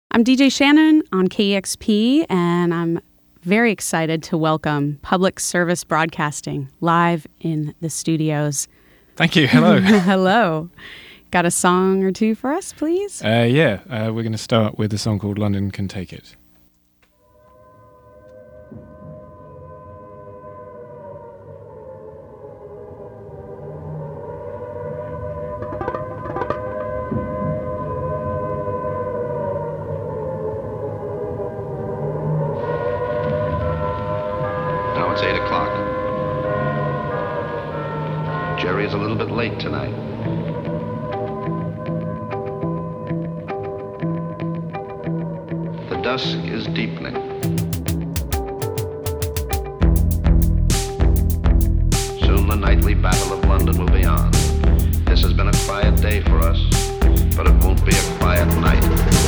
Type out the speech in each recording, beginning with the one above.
I'm DJ Shannon on KEXP, and I'm very excited to welcome Public Service Broadcasting live in the studios. Thank you. Hello. Hello. Got a song or two for us, please? We're going to start with a song called London Can Take It. Now it's 8 o'clock. Jerry is a little bit late tonight. The dusk is deepening. Soon the nightly battle of London will be on. This has been a quiet day for us, but it won't be a quiet night.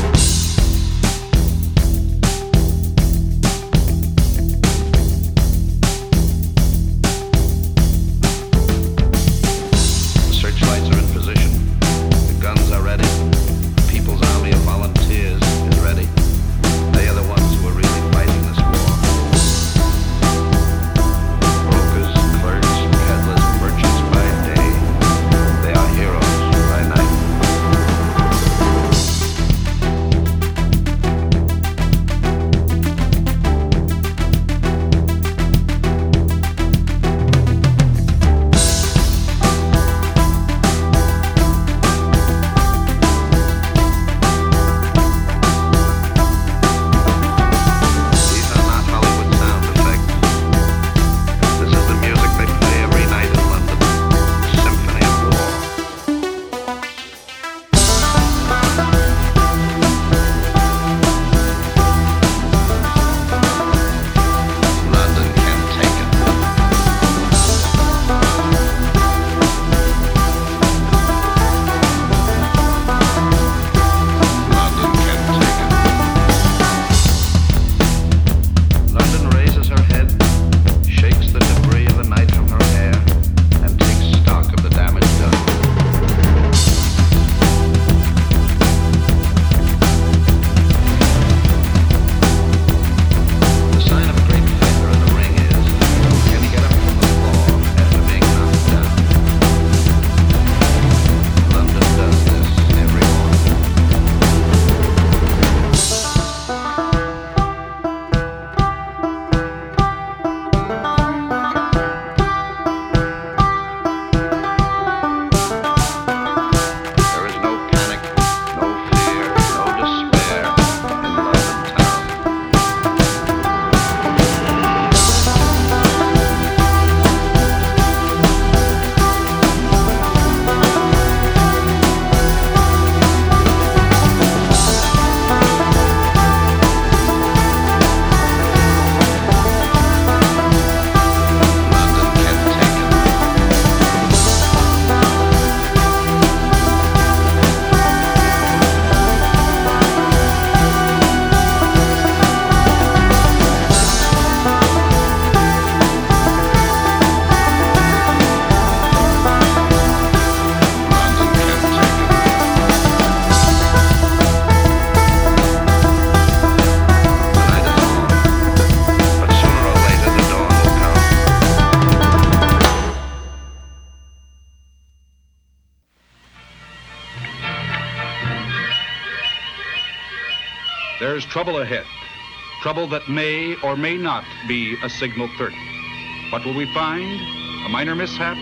There's trouble ahead. Trouble that may or may not be a signal 30. What will we find? A minor mishap?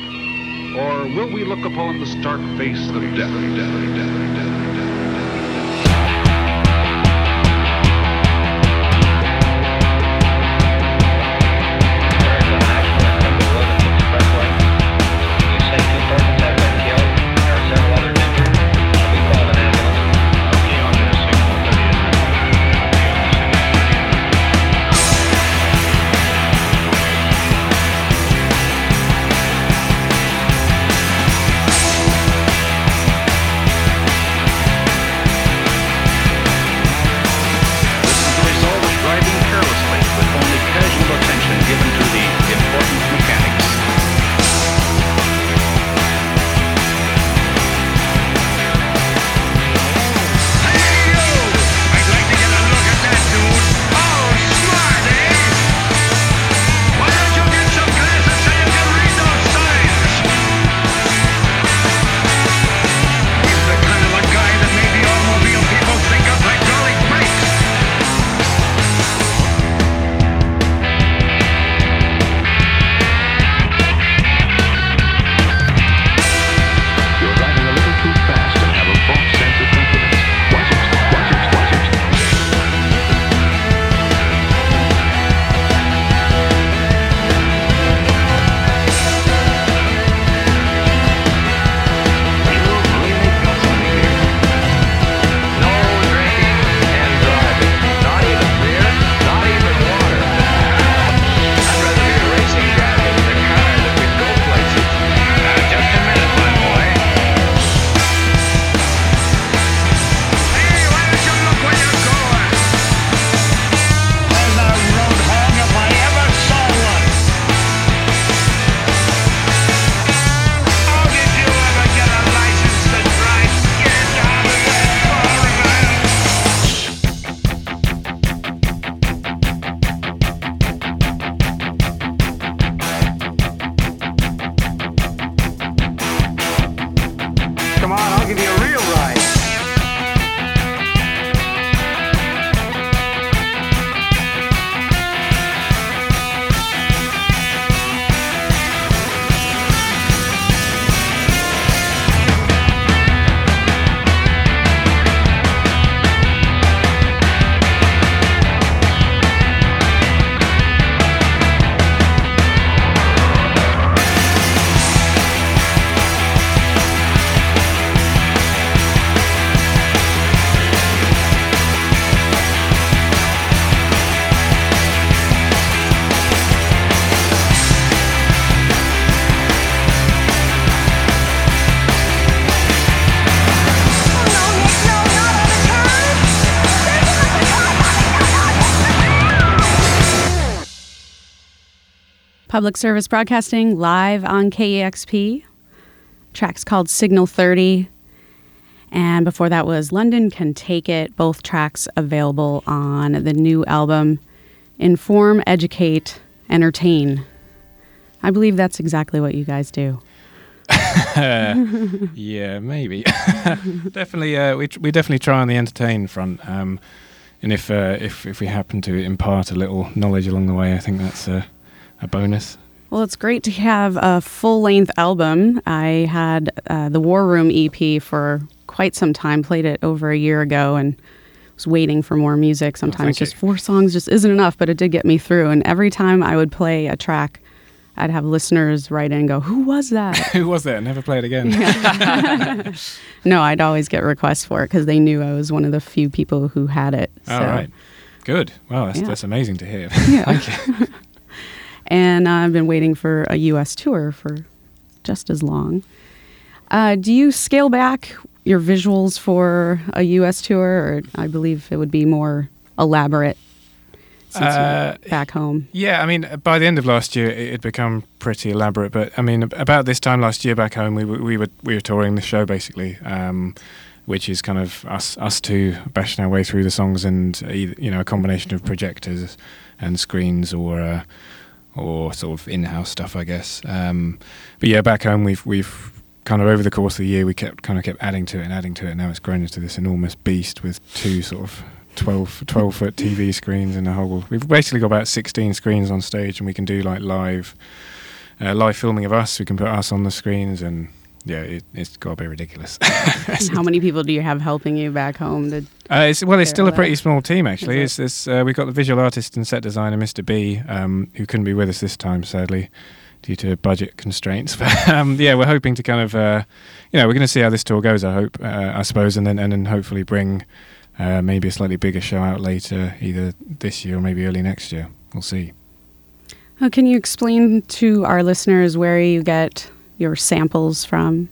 Or will we look upon the stark face of death? Public Service Broadcasting live on KEXP. Track's called Signal 30. And before that was London Can Take It. Both tracks available on the new album, Inform, Educate, Entertain. I believe that's exactly what you guys do. Yeah, maybe. Definitely, we definitely try on the entertain front. And if we happen to impart a little knowledge along the way, I think that's a bonus. Well, it's great to have a full-length album. I had the War Room EP for quite some time, played it over a year ago, and was waiting for more music. Sometimes just 4 songs just isn't enough, but it did get me through. And every time I would play a track, I'd have listeners write in and go, "Who was that?" Who was that? Never play it again. Yeah. No, I'd always get requests for it because they knew I was one of the few people who had it. All right. Good. Wow, that's amazing to hear. Yeah. And I've been waiting for a U.S. tour for just as long. Do you scale back your visuals for a U.S. tour, or I believe it would be more elaborate since you're back home? Yeah, I mean, by the end of last year, it had become pretty elaborate. But I mean, about this time last year back home, we were touring the show basically, which is kind of us two bashing our way through the songs, and a combination of projectors and screens or sort of in-house stuff, I guess. But yeah, back home we've kind of over the course of the year we kept adding to it. Now it's grown into this enormous beast with 2 sort of 12-foot TV screens and a whole. We've basically got about 16 screens on stage, and we can do like live filming of us. We can put us on the screens, and yeah, it's got to be ridiculous. How many people do you have helping you back home? It's still a pretty small team actually. We've got the visual artist and set designer, Mr. B, who couldn't be with us this time, sadly, due to budget constraints. But yeah, we're hoping to kind of, we're going to see how this tour goes. I suppose, and then hopefully bring maybe a slightly bigger show out later, either this year or maybe early next year. We'll see. Can you explain to our listeners where you get your samples from?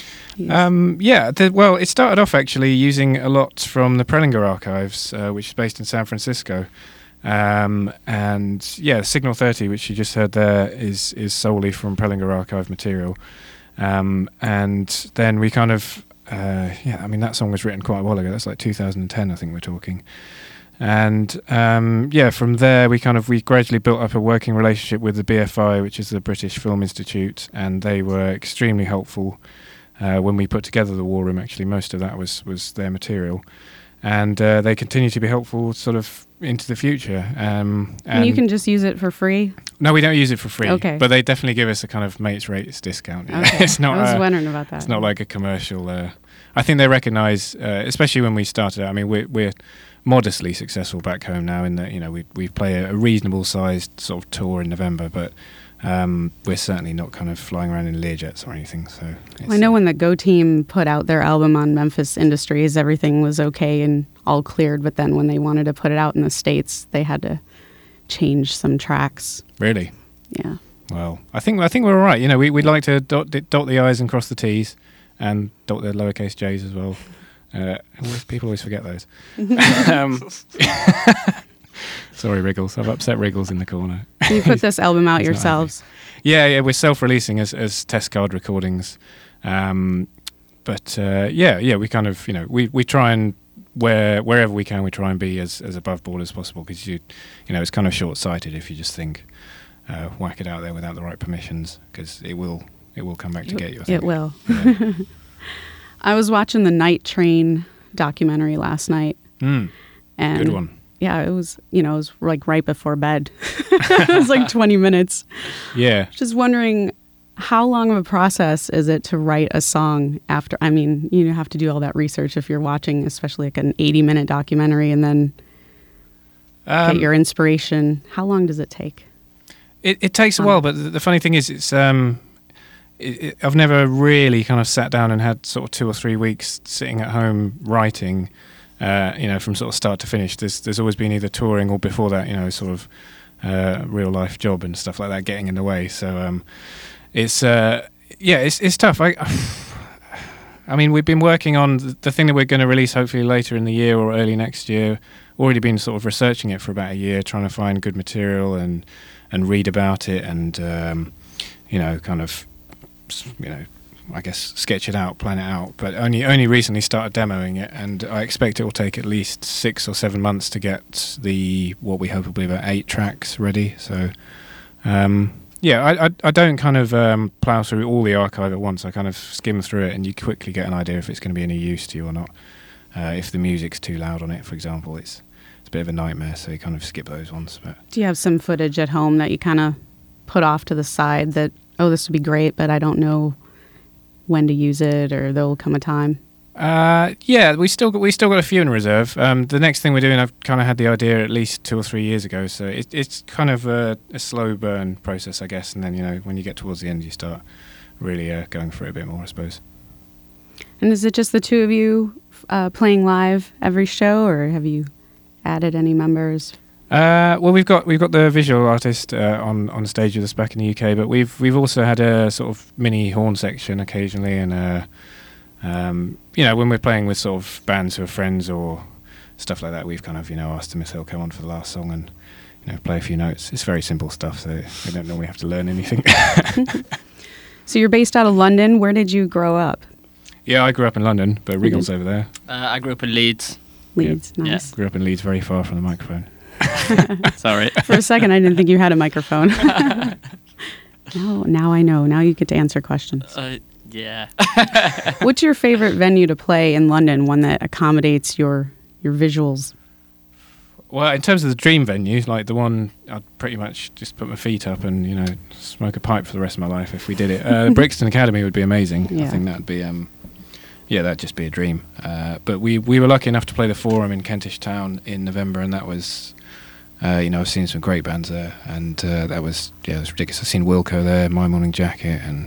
It started off actually using a lot from the Prelinger Archives, which is based in San Francisco. And yeah, Signal 30, which you just heard there, is solely from Prelinger Archive material. And then we kind of, that song was written quite a while ago. That's like 2010, I think we're talking. And from there we gradually built up a working relationship with the BFI, which is the British Film Institute, and they were extremely helpful when we put together the War Room. Actually, most of that was their material, and they continue to be helpful sort of into the future. And you can just use it for free? No, we don't use it for free. Okay. But they definitely give us a kind of mates rates discount. Okay. It's not. I was wondering about that. It's not like a commercial. I think they recognise, especially when we started out. I mean, we're modestly successful back home now in that we play a reasonable sized sort of tour in November, but we're certainly not kind of flying around in Learjets or anything. So I know when the Go Team put out their album on Memphis Industries, everything was okay and all cleared, but then when they wanted to put it out in the States, they had to change some tracks. Really? Yeah. Well, I think we're all right. We'd like to dot the I's and cross the T's, and dot the lowercase J's as well. People always forget those. Sorry, Wriggles. I've upset Wriggles in the corner. You put this album out yourselves? Yeah, we're self-releasing as Test Card Recordings. We kind of, we try and wherever we can, we try and be as above board as possible, because it's kind of short-sighted if you just think whack it out there without the right permissions, because it will come back to get you. I think. It will. Yeah. I was watching the Night Train documentary last night. And good one. Yeah, it was like right before bed. It was like 20 minutes. Yeah. Just wondering, how long of a process is it to write a song after? I mean, you have to do all that research if you're watching, especially like an 80-minute documentary, and then get your inspiration. How long does it take? It takes a while, but the funny thing is, it's I've never really kind of sat down and had sort of 2 or 3 weeks sitting at home writing, from sort of start to finish. There's always been either touring or before that, sort of real life job and stuff like that getting in the way. So it's tough. I mean, we've been working on the thing that we're going to release hopefully later in the year or early next year. Already been sort of researching it for about a year, trying to find good material and read about it and kind of I guess sketch it out, plan it out. But only recently started demoing it, and I expect it will take at least 6 or 7 months to get what we hope will be about 8 tracks ready. So I don't kind of plough through all the archive at once. I kind of skim through it, and you quickly get an idea if it's going to be any use to you or not. If the music's too loud on it, for example, it's a bit of a nightmare, so you kind of skip those ones. But do you have some footage at home that you kind of put off to the side that, oh, this would be great, but I don't know when to use it, or there'll come a time? We still got a few in reserve. The next thing we're doing, I've kind of had the idea at least 2 or 3 years ago, so it's kind of a slow burn process, I guess. And then when you get towards the end, you start really going for it a bit more, I suppose. And is it just the two of you playing live every show, or have you added any members? Well, we've got the visual artist on stage with us back in the UK, but we've also had a sort of mini horn section occasionally, and when we're playing with sort of bands who are friends or stuff like that, we've kind of asked them if they'll come on for the last song and play a few notes. It's very simple stuff, so we don't normally have to learn anything. So you're based out of London. Where did you grow up? Yeah, I grew up in London, but Regal's over there. I grew up in Leeds. Leeds, yeah. Nice. Yeah. Grew up in Leeds, very far from the microphone. Sorry. For a second, I didn't think you had a microphone. Now I know. Now you get to answer questions. Yeah. What's your favorite venue to play in London? One that accommodates your visuals? Well, in terms of the dream venues, like the one I'd pretty much just put my feet up and smoke a pipe for the rest of my life if we did it. Brixton Academy would be amazing. Yeah. I think that'd be that'd just be a dream. But we were lucky enough to play the Forum in Kentish Town in November, and that was I've seen some great bands there, and that was it was ridiculous. I've seen Wilco there, My Morning Jacket, and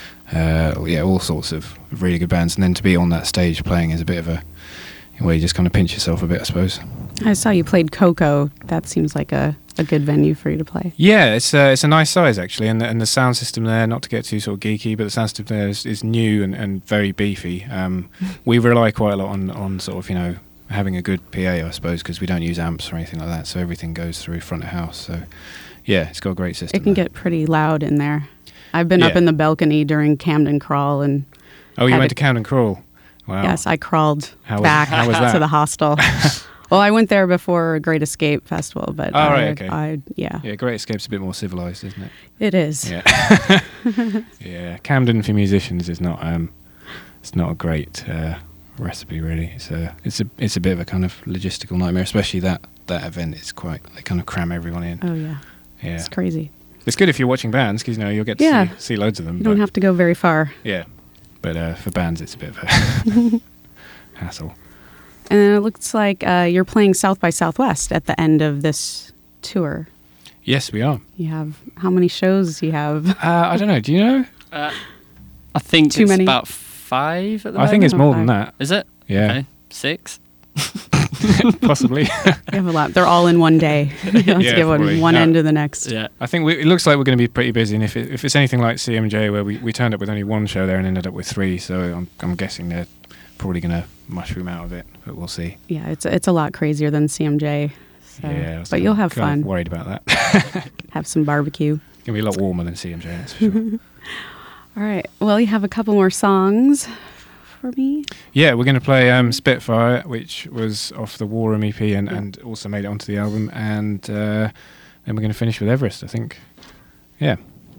all sorts of really good bands. And then to be on that stage playing is a bit of a where you just kind of pinch yourself a bit, I suppose. I saw you played Coco. That seems like a good venue for you to play. Yeah, it's a nice size actually, and the sound system there, not to get too sort of geeky, but the sound system there is new and very beefy. We rely quite a lot on sort of having a good PA, I suppose, because we don't use amps or anything like that, so everything goes through front of house. So yeah, it's got a great system. It can get pretty loud in there. I've been up in the balcony during Camden Crawl and. Oh, you went to Camden Crawl. Wow. Yes, I crawled back to the hostel. Well, I went there before Great Escape Festival, but okay. Yeah, Great Escape's a bit more civilized, isn't it? It is. Yeah. Yeah, Camden for musicians is not it's not a great recipe really. It's a bit of a kind of logistical nightmare, especially that event is they kind of cram everyone in. Oh yeah. Yeah. It's crazy. It's good if you're watching bands because you'll get to see loads of them. You don't have to go very far. Yeah. But for bands, it's a bit of a hassle. And then it looks like you're playing South by Southwest at the end of this tour. Yes, we are. You have how many shows do you have? I don't know. Do you know? I think Too many? About 5 at the moment. I think it's more than that. Is it? Yeah. Okay. 6? Possibly. You have a lot. They're all in one day. Let's give one end to the next. Yeah. I think it looks like we're going to be pretty busy, and if it's anything like CMJ, where we turned up with only 1 show there and ended up with 3, so I'm guessing they're probably going to mushroom out of it, but we'll see. Yeah, it's a lot crazier than CMJ. So. Yeah, but you'll have fun. Worried about that. Have some barbecue. It's going to be a lot warmer than CMJ, that's for sure. All right. Well, you have a couple more songs for me. Yeah, we're going to play Spitfire, which was off the War Room EP and also made it onto the album, and then we're going to finish with Everest, I think. Yeah.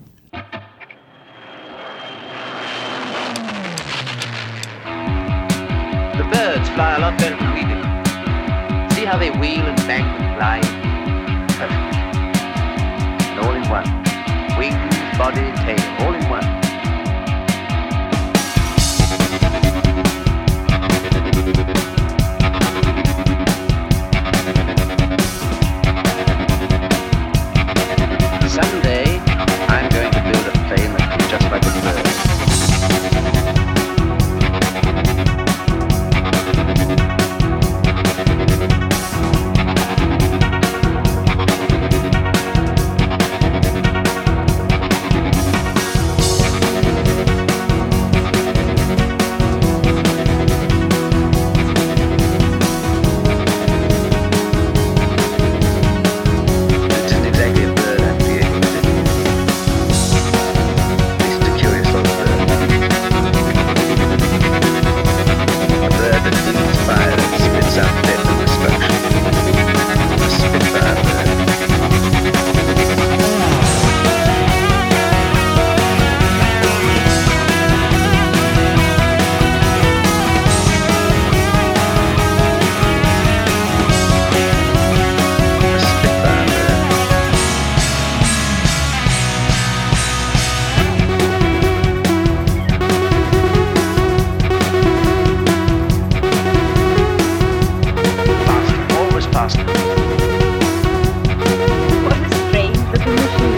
The birds fly a lot better than we do. See how they wheel and bank and glide? Perfect. And all in one. Wings, body, tail, all in one. Someday, I'm going to build a plane that can just like a bird. What a strange little machine.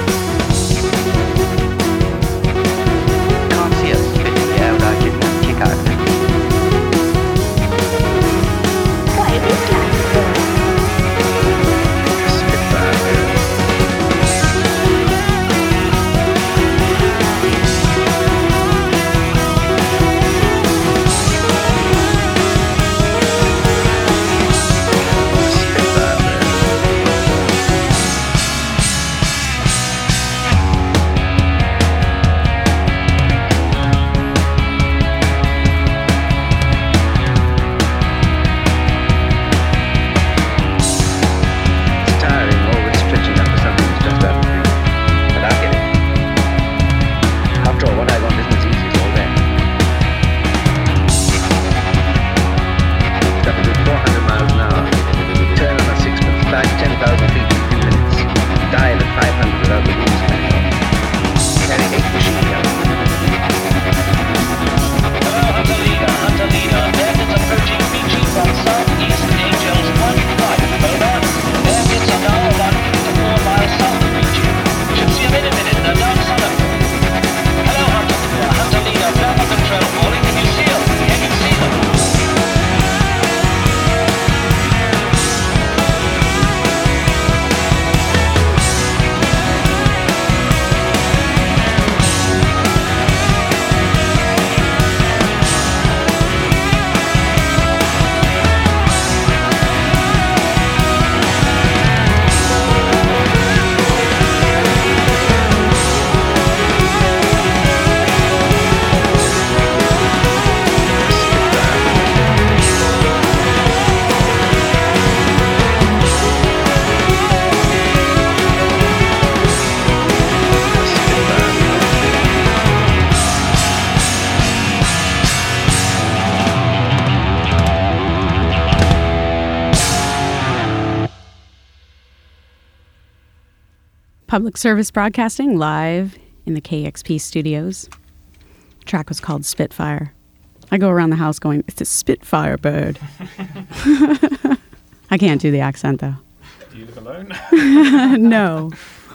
Can't see us spitting the air without getting that kick out of it. Why, it is like a bird. Spitfire. It's tiring, always stretching after something that's just out of reach. But I get it. After all, what I want isn't as easy as all that. Got to do 400 miles an hour. Turn on a sixpence, fly 10,000 feet in a few minutes. Dive at 500 without the wings coming off. Carry 8 machine guns. Hunter leader, bandits approaching Fiji from southeast, Angels 1-5, over. Bandits are now about 54 miles south of Fiji. Should see them in a minute, they're dark sun up. Hello, Hunter leader, ground control, calling, can you see them? Can you see them? Public service broadcasting live in the KXP studios. The track was called Spitfire. I go around the house going, it's a Spitfire bird. I can't do the accent though. Do you live alone? No.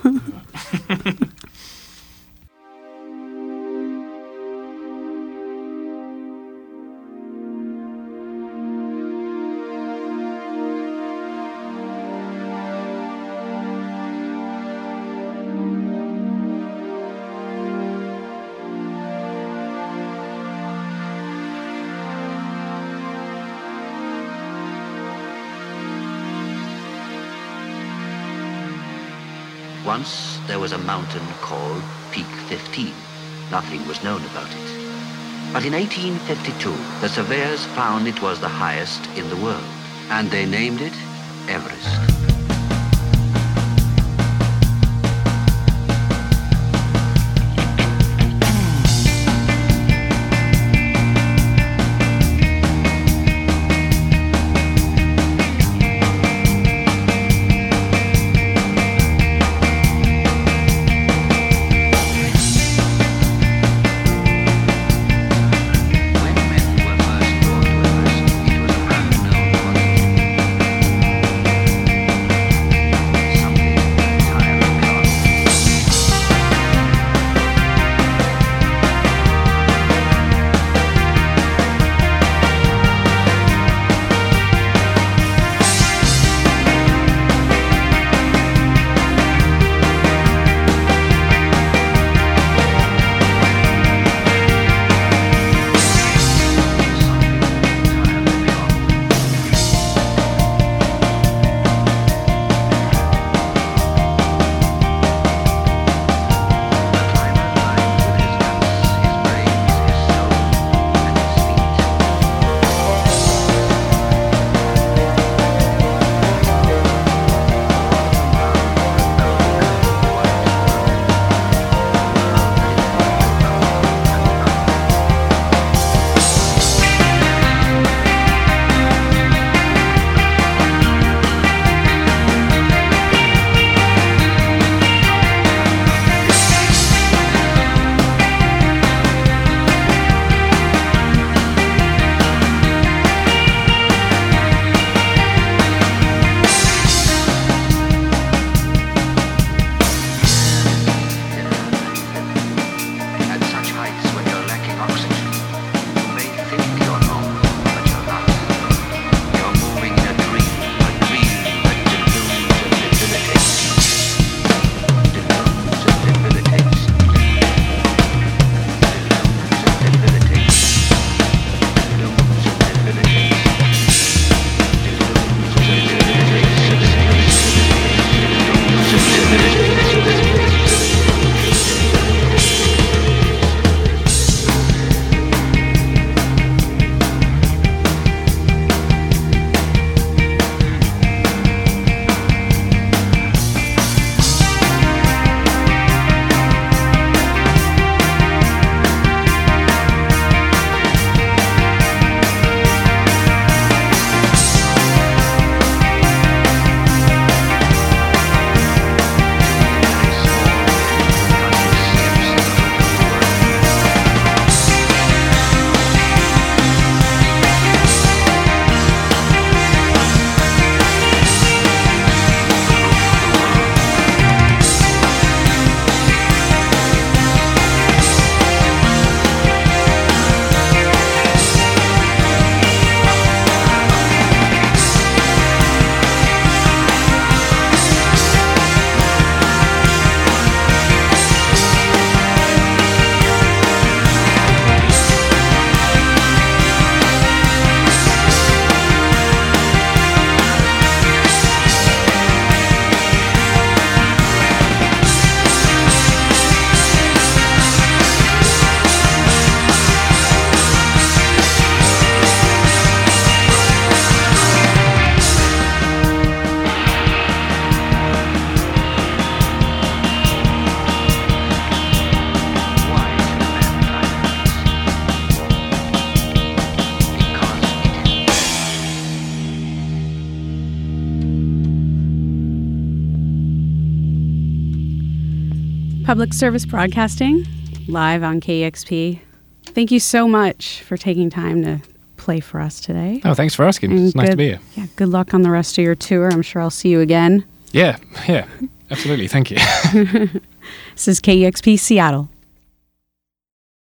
Once there was a mountain called Peak 15. Nothing was known about it. But in 1852, the surveyors found it was the highest in the world, and they named it Everest. When men were first brought to Everest, it was an unknown quantity. Public Service Broadcasting, live on KEXP. Thank you so much for taking time to play for us today. Oh, thanks for asking. It's nice to be here. Yeah, good luck on the rest of your tour. I'm sure I'll see you again. Yeah, absolutely. Thank you. This is KEXP Seattle.